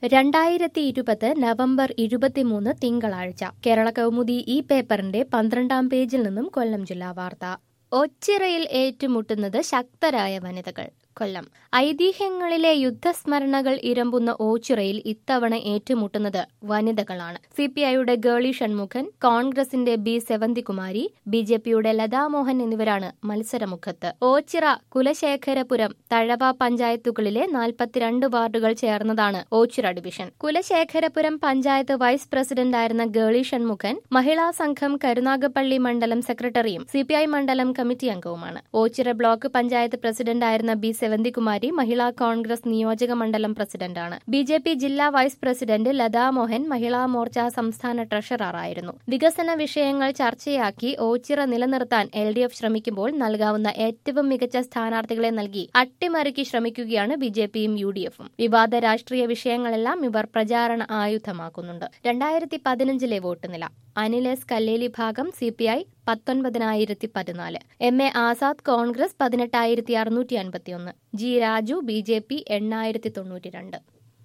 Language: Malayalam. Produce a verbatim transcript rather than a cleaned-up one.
രണ്ടായിരത്തി ഇരുപത് നവംബർ ഇരുപത്തിമൂന്ന് തിങ്കളാഴ്ച കേരള കൗമുദി ഈ പേപ്പറിന്റെ പന്ത്രണ്ടാം പേജിൽ നിന്നും കൊല്ലം ജില്ലാ വാർത്ത. ഒച്ചിറയിൽ ഏറ്റുമുട്ടുന്നത് ശക്തരായ വനിതകൾ. കൊല്ലം. ഐതിഹ്യങ്ങളിലെ യുദ്ധസ്മരണകൾ ഇരമ്പുന്ന ഓച്ചിറയിൽ ഇത്തവണ ഏറ്റുമുട്ടുന്നത് വനിതകളാണ്. സിപിഐയുടെ ഗേളി ഷൺമുഖൻ, കോൺഗ്രസിന്റെ ബി സെവന്തികുമാരി, ബി ജെ പിയുടെ ലതാമോഹൻ എന്നിവരാണ് മത്സരമുഖത്ത്. ഓച്ചിറ, കുലശേഖരപുരം, തഴവ പഞ്ചായത്തുകളിലെ നാൽപ്പത്തിരണ്ട് വാർഡുകൾ ചേർന്നതാണ് ഓച്ചിറ ഡിവിഷൻ. കുലശേഖരപുരം പഞ്ചായത്ത് വൈസ് പ്രസിഡന്റായിരുന്ന ഗേളി ഷൺമുഖൻ മഹിളാ സംഘം കരുനാഗപ്പള്ളി മണ്ഡലം സെക്രട്ടറിയും സിപിഐ മണ്ഡലം കമ്മിറ്റി അംഗവുമാണ്. ഓച്ചിറ ബ്ലോക്ക് പഞ്ചായത്ത് പ്രസിഡന്റായിരുന്ന ബി സെവന്തികുമാരി മഹിളാ കോൺഗ്രസ് നിയോജക മണ്ഡലം പ്രസിഡന്റാണ്. ബി ജെ പി ജില്ലാ വൈസ് പ്രസിഡന്റ് ലതാമോഹൻ മഹിളാ മോർച്ച സംസ്ഥാന ട്രഷററായിരുന്നു. വികസന വിഷയങ്ങൾ ചർച്ചയാക്കി ഓച്ചിറ നിലനിർത്താൻ എൽ ഡി എഫ് ശ്രമിക്കുമ്പോൾ നൽകാവുന്ന ഏറ്റവും മികച്ച സ്ഥാനാർത്ഥികളെ നൽകി അട്ടിമറിക്ക് ശ്രമിക്കുകയാണ് ബി ജെ പിയും യു ഡി എഫും. വിവാദ രാഷ്ട്രീയ വിഷയങ്ങളെല്ലാം ഇവർ പ്രചാരണ ആയുധമാക്കുന്നുണ്ട്. രണ്ടായിരത്തി പതിനഞ്ചിലെ വോട്ട് നില. അനിൽ എസ് കല്ലേലി ഭാഗം സി പി ഐ പത്തൊൻപതിനായിരത്തി പതിനാല്, എം എ ആസാദ് കോൺഗ്രസ് പതിനെട്ടായിരത്തി അറുന്നൂറ്റി അൻപത്തിയൊന്ന്, G Raju B J P എണ്ണായിരത്തി തൊണ്ണൂറ്റി രണ്ട്.